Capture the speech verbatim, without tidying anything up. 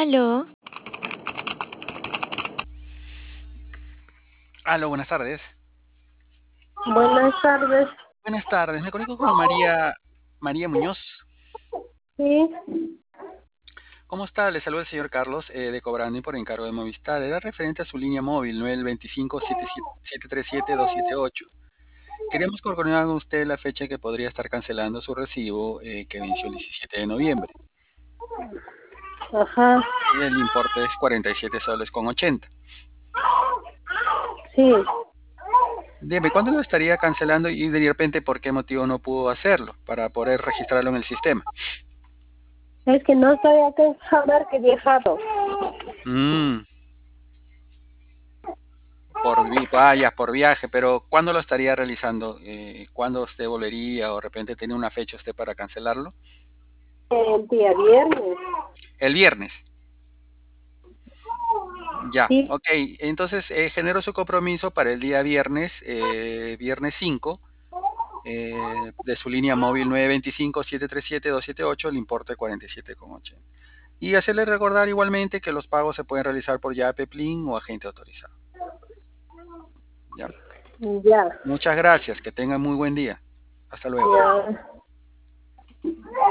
Aló, Aló, buenas tardes. Buenas tardes. Buenas tardes, me conecto con María, María Muñoz. Sí, ¿Cómo está? Le saluda el señor Carlos eh, de Cobrando por encargo de Movistar. Era referente a su línea móvil nueve dos cinco, siete tres siete, dos siete ocho. Queríamos coordinar con usted la fecha que podría estar cancelando su recibo eh, que venció el diecisiete de noviembre. ajá, El importe es cuarenta y siete soles con ochenta. sí. Dime, ¿cuándo lo estaría cancelando y de repente por qué motivo no pudo hacerlo para poder registrarlo en el sistema? Es que no estoy acá en saber que he viajado. Mm. Por, vi- vaya, por viaje, pero ¿cuándo lo estaría realizando? Eh, ¿cuándo usted volvería o de repente tiene una fecha usted para cancelarlo? El día viernes. El viernes. Ya, Sí, ok. Entonces eh, genero su compromiso para el día viernes, eh, viernes cinco, eh, de su línea móvil nueve dos cinco, siete tres siete, dos siete ocho, el importe cuarenta y siete con ochenta. Y hacerle recordar igualmente que los pagos se pueden realizar por Yape, Plin o agente autorizado. Ya. ya, Muchas gracias, que tengan muy buen día. Hasta luego. ya.